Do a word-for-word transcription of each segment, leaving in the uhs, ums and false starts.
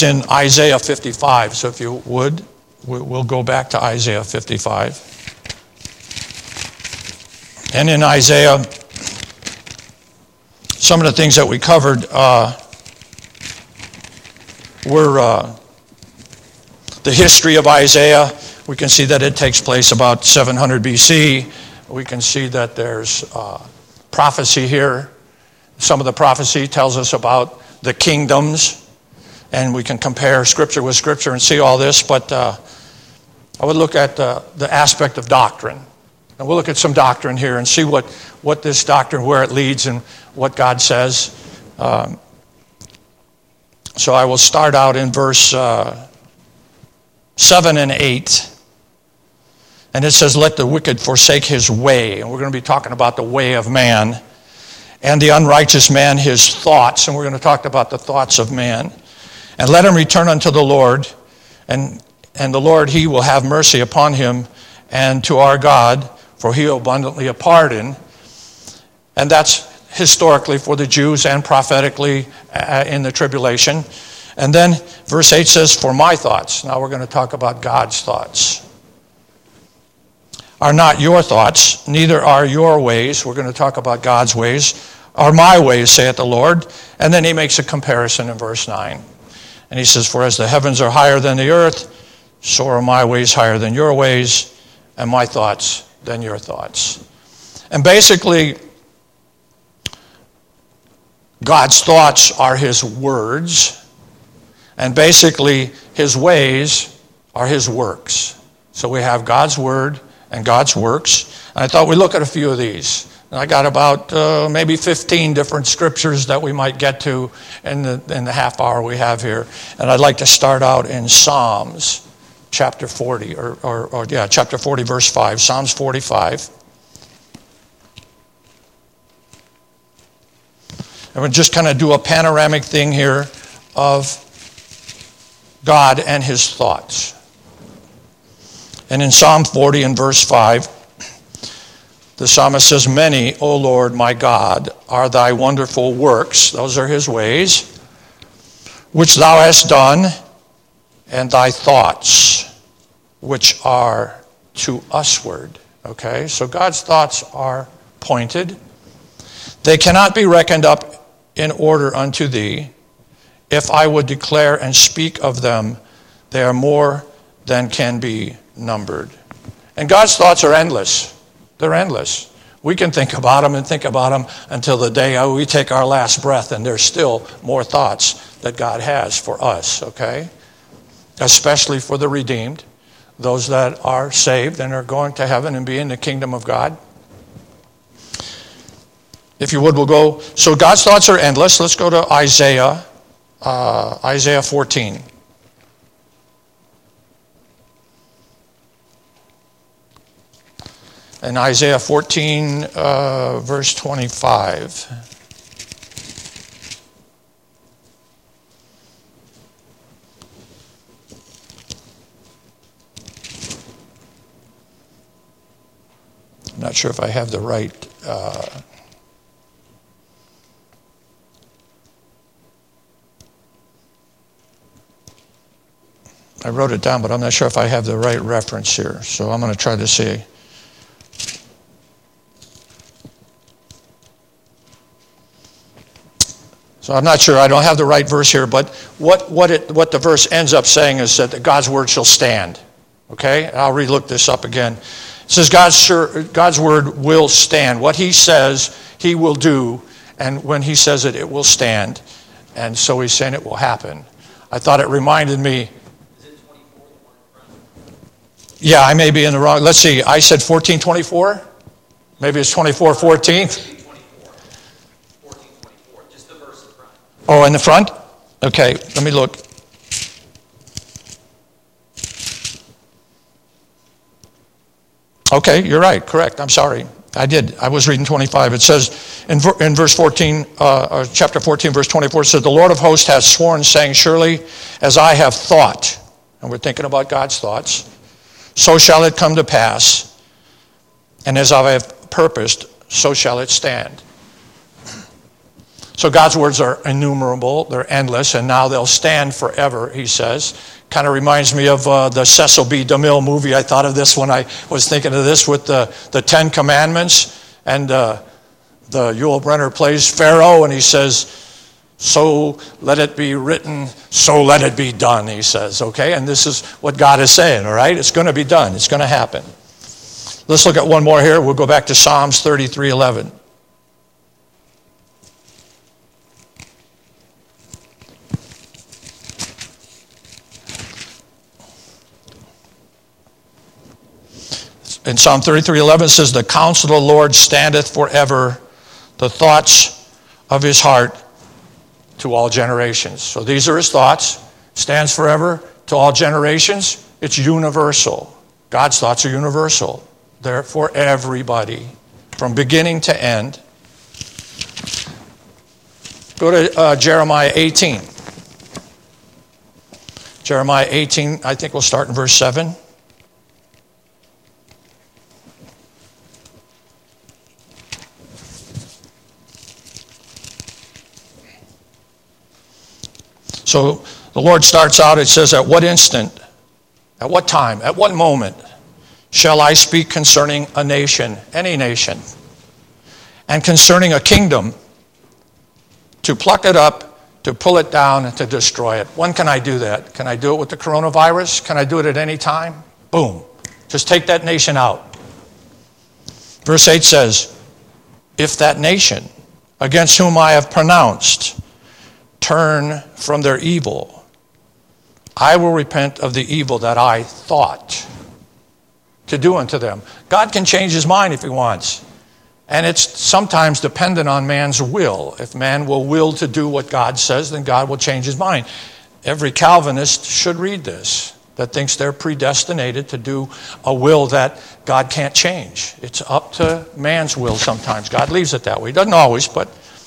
is in Isaiah fifty-five. So if you would, we'll go back to Isaiah fifty-five. And in Isaiah, some of the things that we covered uh, were uh, the history of Isaiah. We can see that it takes place about seven hundred B C. We can see that there's uh, prophecy here. Some of the prophecy tells us about the kingdoms, and we can compare Scripture with Scripture and see all this, but uh, I would look at uh, the aspect of doctrine. And we'll look at some doctrine here and see what, what this doctrine, where it leads and what God says. Um, so I will start out in verse uh, seven and eight. And it says, let the wicked forsake his way. And we're going to be talking about the way of man. And the unrighteous man his thoughts. And we're going to talk about the thoughts of man. And let him return unto the Lord. And, and the Lord, he will have mercy upon him and to our God, for he abundantly a pardon. And that's historically for the Jews and prophetically uh, in the tribulation. And then verse eight says, for my thoughts. Now we're going to talk about God's thoughts. Are not your thoughts, neither are your ways. We're going to talk about God's ways. Are my ways, saith the Lord. And then he makes a comparison in verse nine. And he says, for as the heavens are higher than the earth, so are my ways higher than your ways, and my thoughts than your thoughts. And basically, God's thoughts are his words, and basically his ways are his works. So we have God's word and God's works. And I thought we'd look at a few of these. And I got about uh, maybe fifteen different scriptures that we might get to in the, in the half hour we have here. And I'd like to start out in Psalms chapter forty, or, or, or yeah, chapter forty, verse five, Psalms forty-five. And we'll just kind of do a panoramic thing here of God and his thoughts. And in Psalm forty and verse five, the psalmist says, many, O Lord my God, are thy wonderful works, those are his ways, which thou hast done, and thy thoughts, which are to usward. Okay, so God's thoughts are pointed. They cannot be reckoned up in order unto thee. If I would declare and speak of them, they are more than can be numbered. And God's thoughts are endless. They're endless. We can think about them and think about them until the day oh, we take our last breath, and there's still more thoughts that God has for us, okay? Especially for the redeemed, those that are saved and are going to heaven and be in the kingdom of God. If you would, we'll go. So God's thoughts are endless. Let's go to Isaiah, uh, Isaiah fourteen. In Isaiah fourteen, uh, verse twenty-five. I'm not sure if I have the right... Uh, I wrote it down, but I'm not sure if I have the right reference here. So I'm going to try to see. So I'm not sure. I don't have the right verse here, but what what it what the verse ends up saying is that God's word shall stand. Okay? I'll relook this up again. It says God's sure, God's word will stand. What he says, he will do, and when he says it, it will stand. And so he's saying it will happen. I thought it reminded me. Yeah, I may be in the wrong. Let's see. I said fourteen twenty-four. Maybe it's twenty-four fourteen. Oh, in the front? Okay, let me look. Okay, you're right. Correct. I'm sorry. I did. I was reading twenty-five. It says in, in verse fourteen, uh, or chapter fourteen, verse twenty-four, it says, the Lord of hosts hath sworn, saying, surely as I have thought, and we're thinking about God's thoughts, so shall it come to pass, and as I have purposed, so shall it stand. So God's words are innumerable, they're endless, and now they'll stand forever, he says. Kind of reminds me of uh, the Cecil B. DeMille movie. I thought of this when I was thinking of this with the, the Ten Commandments. And uh, the Yul Brynner plays Pharaoh, and he says, so let it be written, so let it be done, he says, okay? And this is what God is saying, all right? It's going to be done. It's going to happen. Let's look at one more here. We'll go back to Psalms thirty-three eleven. In Psalm thirty-three eleven it says, the counsel of the Lord standeth forever, the thoughts of his heart to all generations. So these are his thoughts. Stands forever to all generations. It's universal. God's thoughts are universal. They're for everybody, from beginning to end. Go to uh, Jeremiah eighteen. Jeremiah eighteen, I think we'll start in verse seven. So the Lord starts out, it says, at what instant, at what time, at what moment shall I speak concerning a nation, any nation, and concerning a kingdom, to pluck it up, to pull it down, and to destroy it? When can I do that? Can I do it with the coronavirus? Can I do it at any time? Boom. Just take that nation out. Verse eight says, if that nation against whom I have pronounced turn from their evil, I will repent of the evil that I thought to do unto them. God can change his mind if he wants. And it's sometimes dependent on man's will. If man will will to do what God says, then God will change his mind. Every Calvinist should read this, that thinks they're predestinated to do a will that God can't change. It's up to man's will sometimes. God leaves it that way. He doesn't always, but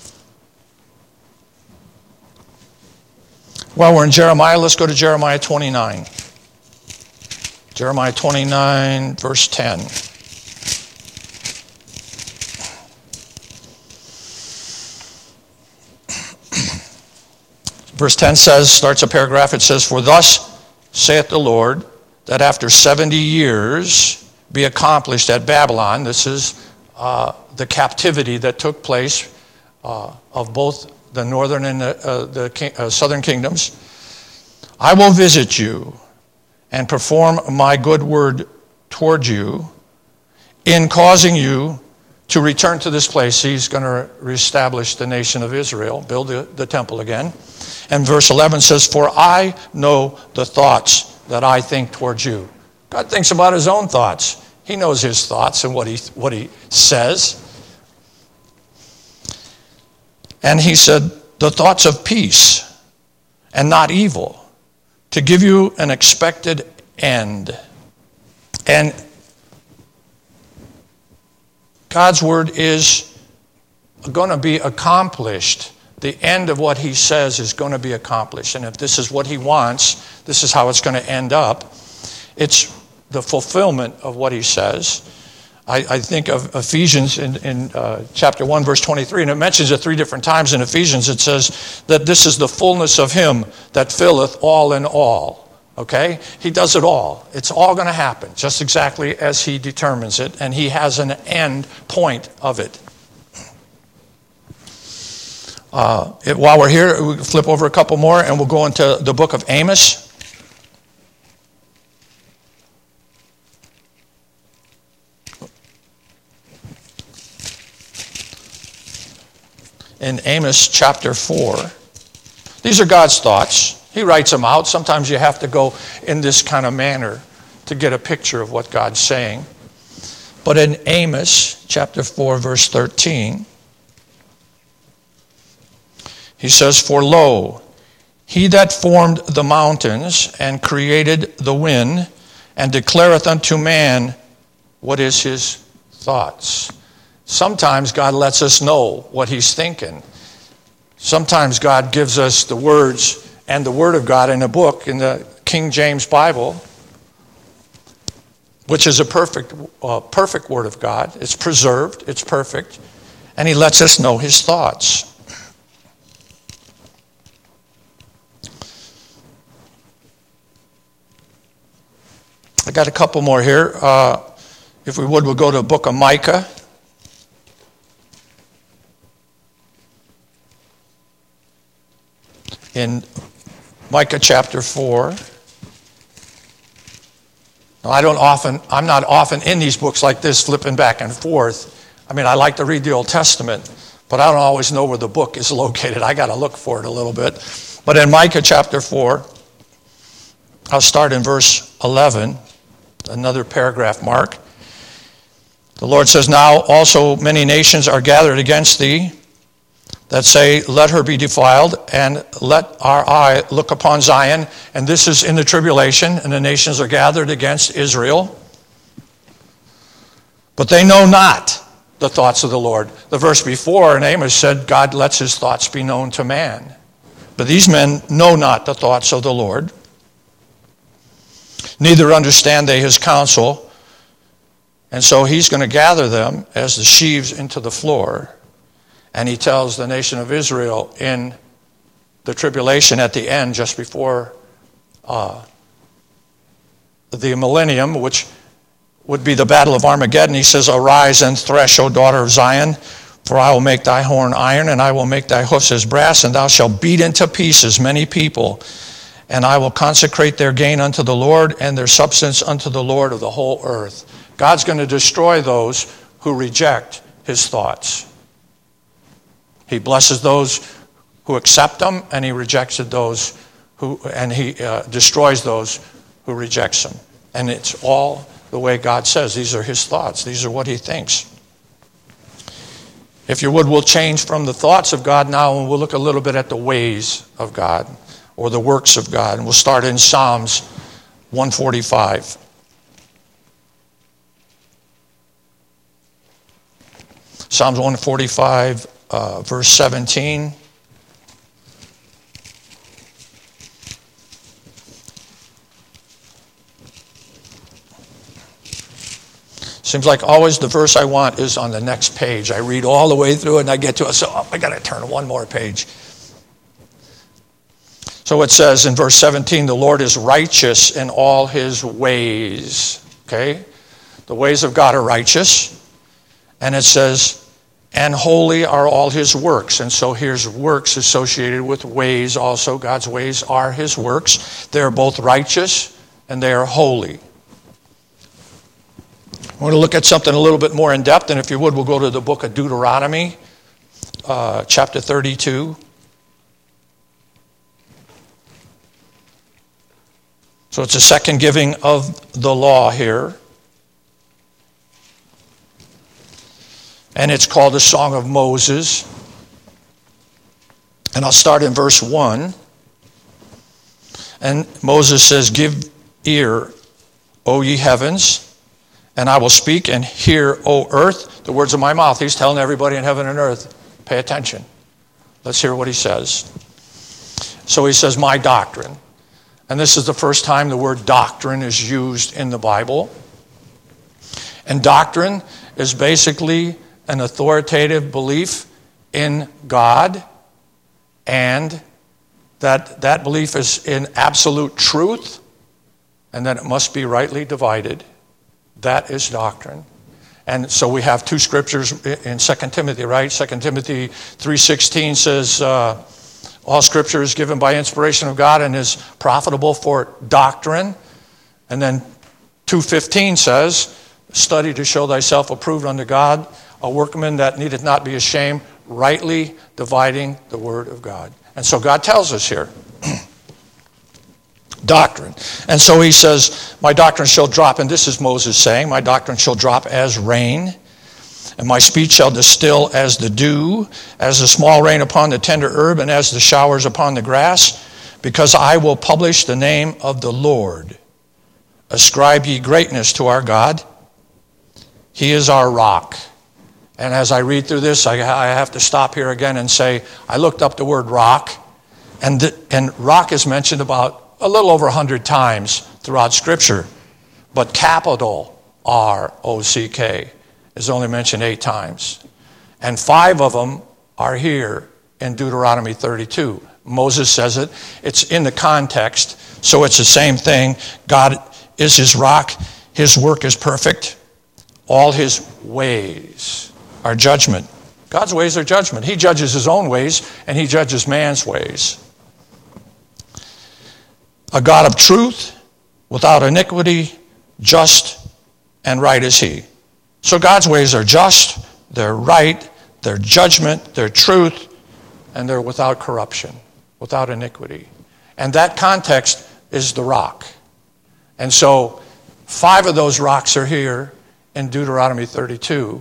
while we're in Jeremiah, let's go to Jeremiah twenty-nine. Jeremiah twenty-nine, verse ten. Verse ten says, starts a paragraph, it says, for thus saith the Lord, that after seventy years be accomplished at Babylon. This is uh, the captivity that took place uh, of both the northern and the, uh, the king, uh, southern kingdoms. I will visit you and perform my good word toward you in causing you to return to this place. He's going to reestablish the nation of Israel, build the, the temple again. And verse eleven says, for I know the thoughts that I think towards you. God thinks about his own thoughts. He knows his thoughts and what he, what he says. And he said, the thoughts of peace and not evil, to give you an expected end. And God's word is going to be accomplished. The end of what he says is going to be accomplished. And if this is what he wants, this is how it's going to end up. It's the fulfillment of what he says. I, I think of Ephesians in, in uh, chapter one, verse twenty-three, and it mentions it three different times in Ephesians. It says that this is the fullness of him that filleth all in all. Okay? He does it all. It's all going to happen, just exactly as he determines it, and he has an end point of it. Uh, it while we're here, we'll flip over a couple more, and we'll go into the book of Amos. In Amos chapter four. These are God's thoughts. He writes them out. Sometimes you have to go in this kind of manner to get a picture of what God's saying. But in Amos chapter four, verse thirteen, he says, for lo, he that formed the mountains and created the wind and declareth unto man what is his thoughts. Sometimes God lets us know what he's thinking. Sometimes God gives us the words and the word of God in a book, in the King James Bible, which is a perfect, uh, perfect word of God. It's preserved, it's perfect, and he lets us know his thoughts. I got a couple more here. Uh, if we would, we'll go to the book of Micah. In Micah chapter four. Now, I don't often, I'm not often in these books like this, flipping back and forth. I mean, I like to read the Old Testament, but I don't always know where the book is located. I got to look for it a little bit. But in Micah chapter four, I'll start in verse eleven, another paragraph mark. The Lord says, "Now also many nations are gathered against thee, that say, let her be defiled, and let our eye look upon Zion." And this is in the tribulation, and the nations are gathered against Israel. "But they know not the thoughts of the Lord." The verse before in Amos said, God lets his thoughts be known to man. But these men know not the thoughts of the Lord. "Neither understand they his counsel." And so he's going to gather them as the sheaves into the floor. And he tells the nation of Israel in the tribulation at the end, just before uh, the millennium, which would be the battle of Armageddon, he says, "Arise and thresh, O daughter of Zion, for I will make thy horn iron, and I will make thy hoofs as brass, and thou shalt beat into pieces many people. And I will consecrate their gain unto the Lord, and their substance unto the Lord of the whole earth." God's going to destroy those who reject his thoughts. He blesses those who accept them, and he rejects those who, and he uh, destroys those who rejects them. And it's all the way God says. These are his thoughts. These are what he thinks. If you would, we'll change from the thoughts of God now, and we'll look a little bit at the ways of God, or the works of God. And we'll start in Psalms one forty-five. Psalms one forty-five. Uh, verse seventeen. Seems like always the verse I want is on the next page. I read all the way through it and I get to it, so oh, I got to turn one more page. So it says in verse seventeen, "The Lord is righteous in all his ways." Okay? The ways of God are righteous. And it says, "And holy are all his works." And so here's works associated with ways also. God's ways are his works. They are both righteous and they are holy. I want to look at something a little bit more in depth, and if you would, we'll go to the book of Deuteronomy, uh, chapter thirty-two. So it's a second giving of the law here. And it's called the Song of Moses. And I'll start in verse one. And Moses says, "Give ear, O ye heavens, and I will speak, and hear, O earth, the words of my mouth." He's telling everybody in heaven and earth, pay attention. Let's hear what he says. So he says, "My doctrine." And this is the first time the word doctrine is used in the Bible. And doctrine is basically an authoritative belief in God, and that that belief is in absolute truth, and that it must be rightly divided. That is doctrine. And so we have two scriptures in Second Timothy, right? Second Timothy three sixteen says, uh, all scripture is given by inspiration of God and is profitable for doctrine. And then two fifteen says, study to show thyself approved unto God, a workman that needeth not be ashamed, rightly dividing the word of God. And so God tells us here, doctrine. And so he says, my doctrine shall drop, and this is Moses saying, my doctrine shall drop as rain, and my speech shall distill as the dew, as the small rain upon the tender herb, and as the showers upon the grass, because I will publish the name of the Lord. Ascribe ye greatness to our God. He is our rock. And as I read through this, I, I have to stop here again and say, I looked up the word rock, and, the, and rock is mentioned about a little over one hundred times throughout Scripture. But capital R O C K is only mentioned eight times. And five of them are here in Deuteronomy thirty-two. Moses says it. It's in the context, so it's the same thing. God is his rock. His work is perfect. All his ways are judgment. God's ways are judgment. He judges his own ways, and he judges man's ways. A God of truth, without iniquity, just and right is he. So God's ways are just, they're right, they're judgment, they're truth, and they're without corruption, without iniquity. And that context is the rock. And so five of those rocks are here in Deuteronomy thirty-two.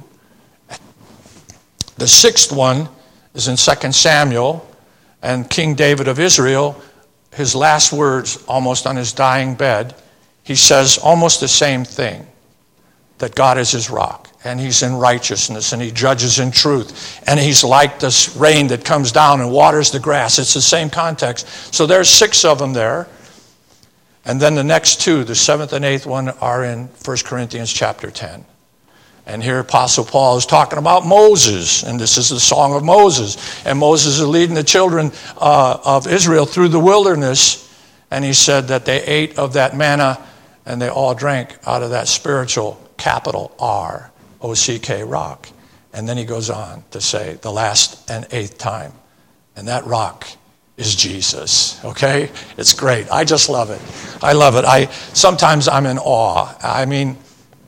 The sixth one is in Second Samuel, and King David of Israel, his last words almost on his dying bed, he says almost the same thing, that God is his rock, and he's in righteousness, and he judges in truth, and he's like this rain that comes down and waters the grass. It's the same context. So there's six of them there. And then the next two, the seventh and eighth one, are in First Corinthians chapter ten. And here Apostle Paul is talking about Moses, and this is the song of Moses. And Moses is leading the children uh, of Israel through the wilderness, and he said that they ate of that manna, and they all drank out of that spiritual capital R, O C K, rock. And then he goes on to say the last and eighth time, and that rock is Jesus, okay? It's great. I just love it. I love it. I sometimes I'm in awe. I mean,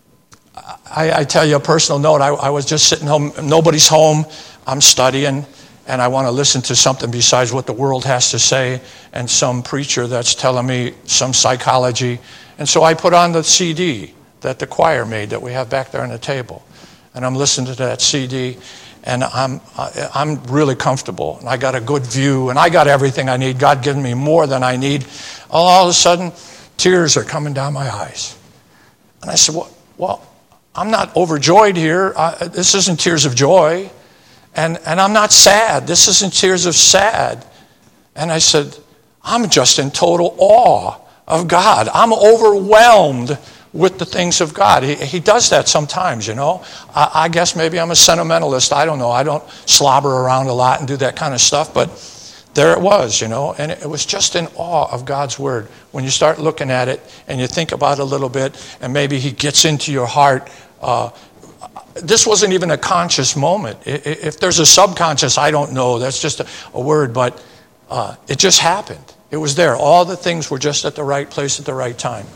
I, I tell you a personal note. I, I was just sitting home. Nobody's home. I'm studying, and I want to listen to something besides what the world has to say and some preacher that's telling me some psychology. And so I put on the C D that the choir made that we have back there on the table. And I'm listening to that C D, and I'm I'm really comfortable. And I got a good view, and I got everything I need. God given me more than I need. All of a sudden, tears are coming down my eyes. And I said, well, well I'm not overjoyed here. Uh, this isn't tears of joy. And, and I'm not sad. This isn't tears of sad. And I said, I'm just in total awe of God. I'm overwhelmed with the things of God. He, he does that sometimes, you know. I, I guess maybe I'm a sentimentalist. I don't know. I don't slobber around a lot and do that kind of stuff. But there it was, you know. And it was just in awe of God's word. When you start looking at it and you think about it a little bit, and maybe he gets into your heart. Uh, this wasn't even a conscious moment. If there's a subconscious, I don't know. That's just a, a word. But uh, it just happened. It was there. All the things were just at the right place at the right time.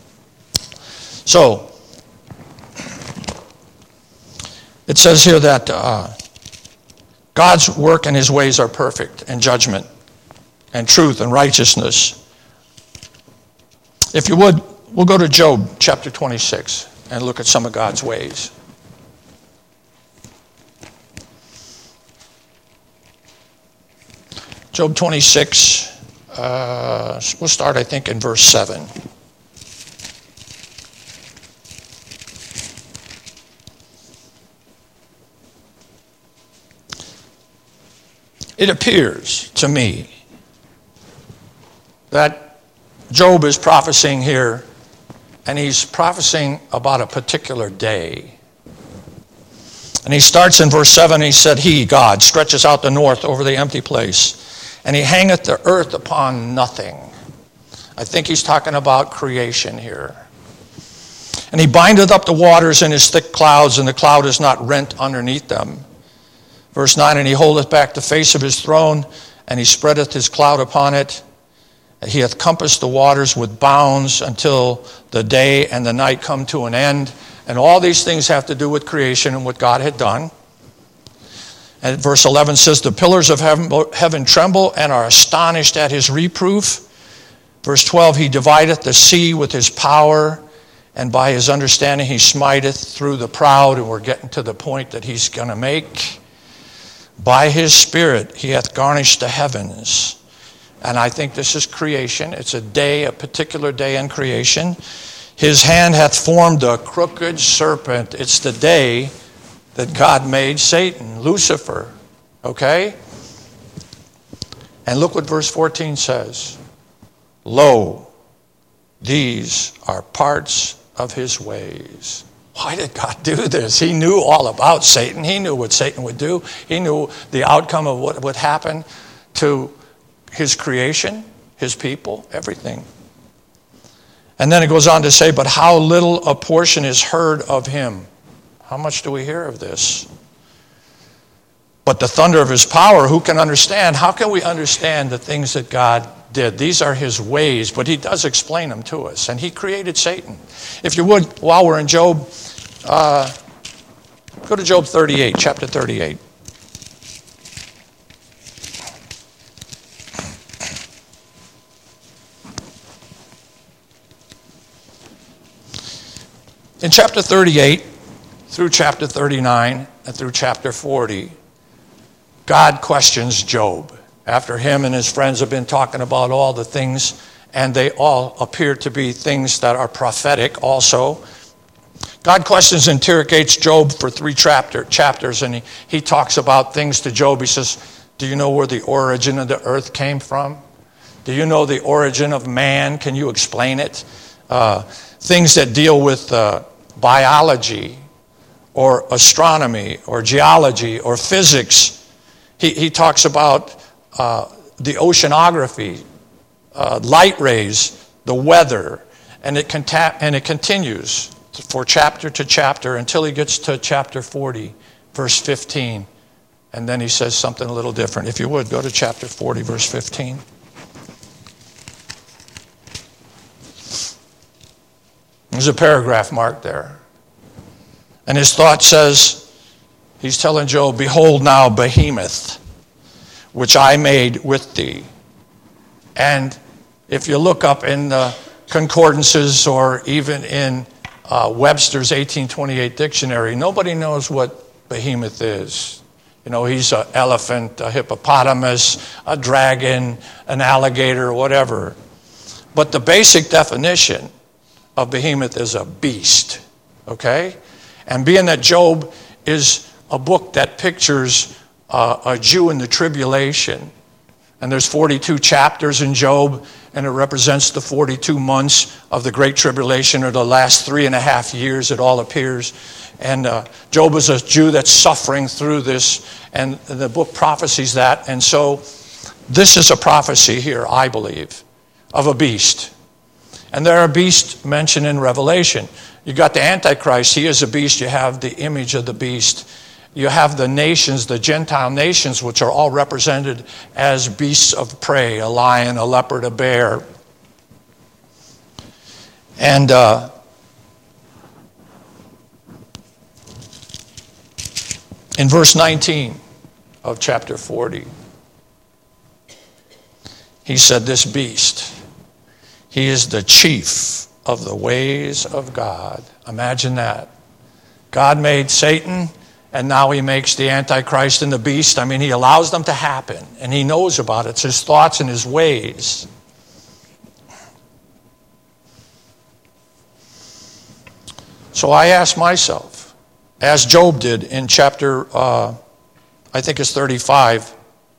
So, it says here that uh, God's work and his ways are perfect, and judgment, and truth, and righteousness. If you would, we'll go to Job chapter twenty-six and look at some of God's ways. Job twenty-six, uh, we'll start, I think, in verse seven. It appears to me that Job is prophesying here, and he's prophesying about a particular day. And he starts in verse seven, he said, He, God, stretches out the north over the empty place, and he hangeth the earth upon nothing. I think he's talking about creation here. And he bindeth up the waters in his thick clouds, and the cloud is not rent underneath them. Verse nine, and he holdeth back the face of his throne, and he spreadeth his cloud upon it. He hath compassed the waters with bounds until the day and the night come to an end. And all these things have to do with creation and what God had done. And verse eleven says, the pillars of heaven, heaven tremble and are astonished at his reproof. Verse twelve, he divideth the sea with his power, and by his understanding he smiteth through the proud. And we're getting to the point that he's going to make. By his Spirit he hath garnished the heavens. And I think this is creation. It's a day, a particular day in creation. His hand hath formed the crooked serpent. It's the day that God made Satan, Lucifer. Okay? And look what verse fourteen says. Lo, these are parts of his ways. Why did God do this? He knew all about Satan. He knew what Satan would do. He knew the outcome of what would happen to his creation, his people, everything. And then it goes on to say, but how little a portion is heard of him. How much do we hear of this? But the thunder of his power, who can understand? How can we understand the things that God did? These are his ways, but he does explain them to us. And he created Satan. If you would, while we're in Job, uh, go to Job thirty-eight, chapter thirty-eight. In chapter thirty-eight, through chapter thirty-nine, and through chapter forty, God questions Job. After him and his friends have been talking about all the things, and they all appear to be things that are prophetic also, God questions and interrogates Job for three chapter, chapters, and he, he talks about things to Job. He says, do you know where the origin of the earth came from? Do you know the origin of man? Can you explain it? Uh, things that deal with uh, biology or astronomy or geology or physics. He, he talks about uh, the oceanography, uh, light rays, the weather, and it, conta- and it continues for chapter to chapter until he gets to chapter forty, verse fifteen. And then he says something a little different. If you would, go to chapter forty, verse fifteen. There's a paragraph marked there. And his thought says, he's telling Job, behold now Behemoth, which I made with thee. And if you look up in the concordances or even in uh, Webster's eighteen twenty-eight dictionary, nobody knows what Behemoth is. You know, he's an elephant, a hippopotamus, a dragon, an alligator, whatever. But the basic definition of Behemoth is a beast, okay? And being that Job is a book that pictures uh, a Jew in the tribulation, and there's forty-two chapters in Job, and it represents the forty-two months of the Great Tribulation, or the last three and a half years, it all appears. And uh, Job is a Jew that's suffering through this, and the book prophesies that. And so this is a prophecy here, I believe, of a beast. And there are beasts mentioned in Revelation. You got the Antichrist, he is a beast. You have the image of the beast. You have the nations, the Gentile nations, which are all represented as beasts of prey, a lion, a leopard, a bear. And uh, in verse nineteen of chapter forty, he said, this beast, he is the chief of the ways of God. Imagine that. God made Satan, and now he makes the Antichrist and the beast. I mean, he allows them to happen, and he knows about it. It's his thoughts and his ways. So I ask myself, as Job did in chapter, uh, I think it's thirty-five,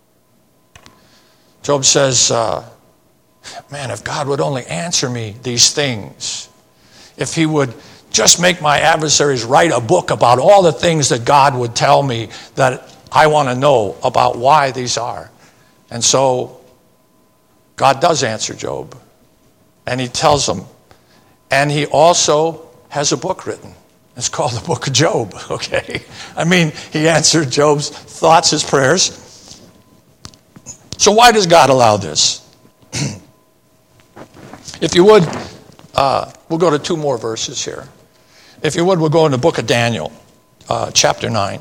Job says, uh, man, if God would only answer me these things, if he would just make my adversaries write a book about all the things that God would tell me that I want to know about why these are. And so God does answer Job, and he tells him. And he also has a book written. It's called the Book of Job, okay? I mean, he answered Job's thoughts, his prayers. So why does God allow this? If you would, uh, we'll go to two more verses here. If you would, we'll go in the book of Daniel, uh, chapter nine.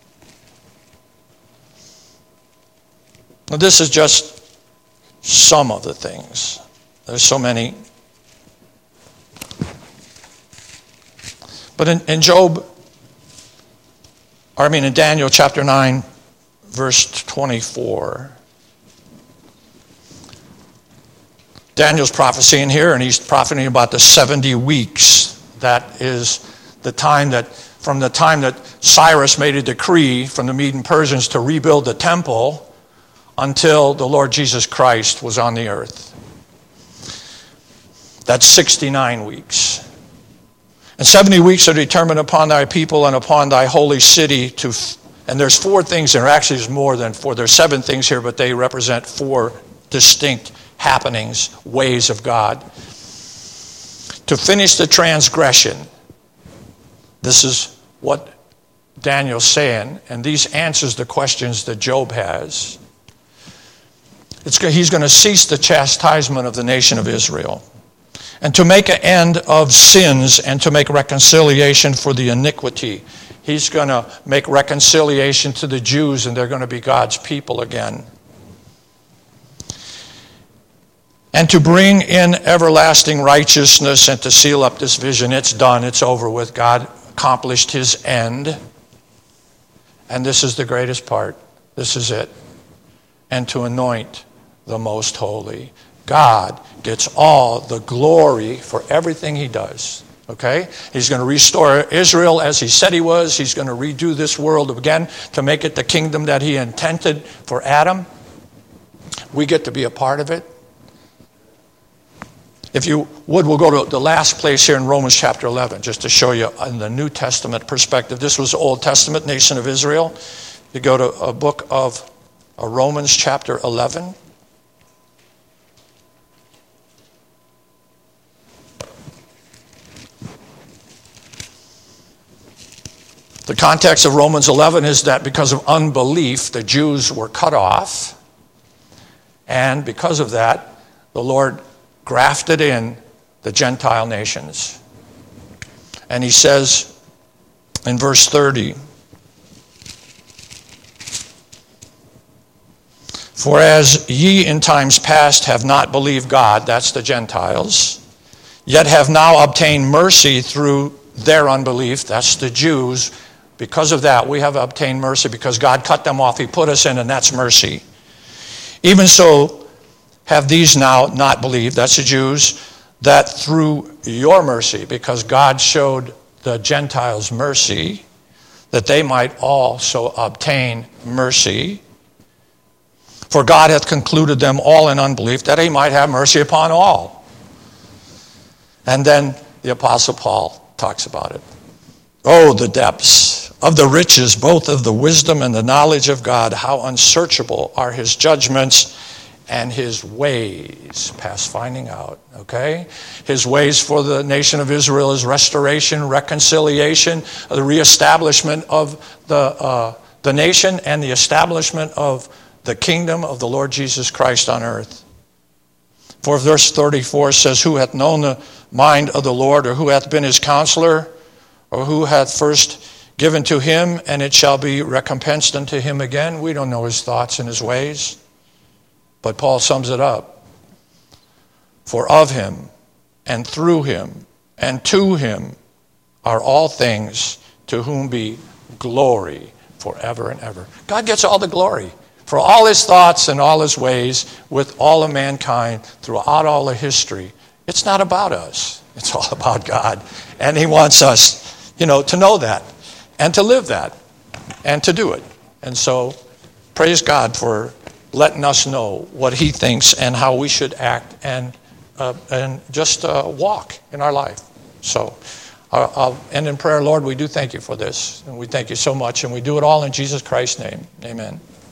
Now, this is just some of the things. There's so many. But in, in Job, or I mean in Daniel chapter nine, verse twenty-four, Daniel's prophesying here, and he's prophesying about the seventy weeks. That is the time that, from the time that Cyrus made a decree from the Medes and Persians to rebuild the temple until the Lord Jesus Christ was on the earth. That's sixty-nine weeks. And seventy weeks are determined upon thy people and upon thy holy city to, and there's four things, there actually is more than four. There's seven things here, but they represent four distinct happenings, ways of God. to finish the transgression. This is what Daniel's saying, and these answers the questions that Job has. It's, he's going to cease the chastisement of the nation of Israel, and to make an end of sins, and to make reconciliation for the iniquity. He's going to make reconciliation to the Jews, and they're going to be God's people again. And to bring in everlasting righteousness, and to seal up this vision. It's done. It's over with. God accomplished his end. And this is the greatest part. This is it. And to anoint the most holy. God gets all the glory for everything he does. Okay? He's going to restore Israel as he said he was. He's going to redo this world again to make it the kingdom that he intended for Adam. We get to be a part of it. If you would, we'll go to the last place here in Romans chapter eleven, just to show you in the New Testament perspective. This was the Old Testament nation of Israel. You go to a book of uh, Romans chapter eleven. The context of Romans eleven is that because of unbelief, the Jews were cut off. And because of that, the Lord grafted in the Gentile nations. And he says in verse thirty, for as ye in times past have not believed God, that's the Gentiles, yet have now obtained mercy through their unbelief, that's the Jews. Because of that, we have obtained mercy because God cut them off. He put us in, and that's mercy. Even so, have these now not believed, that's the Jews, that through your mercy, because God showed the Gentiles mercy, that they might also obtain mercy. For God hath concluded them all in unbelief, that he might have mercy upon all. And then the Apostle Paul talks about it. Oh, the depths of the riches, both of the wisdom and the knowledge of God, how unsearchable are his judgments, and his ways past finding out, okay? His ways for the nation of Israel is restoration, reconciliation, the reestablishment of the, uh, the nation, and the establishment of the kingdom of the Lord Jesus Christ on earth. For verse thirty-four says, who hath known the mind of the Lord, or who hath been his counselor, or who hath first given to him, and it shall be recompensed unto him again? We don't know his thoughts and his ways. But Paul sums it up. For of him, and through him, and to him are all things, to whom be glory forever and ever. God gets all the glory for all his thoughts and all his ways with all of mankind throughout all of history. It's not about us. It's all about God. And he wants us, you know, to know that and to live that and to do it. And so praise God for letting us know what he thinks and how we should act and uh, and just uh, walk in our life. So uh, I'll end in prayer. Lord, we do thank you for this. And we thank you so much. And we do it all in Jesus Christ's name. Amen.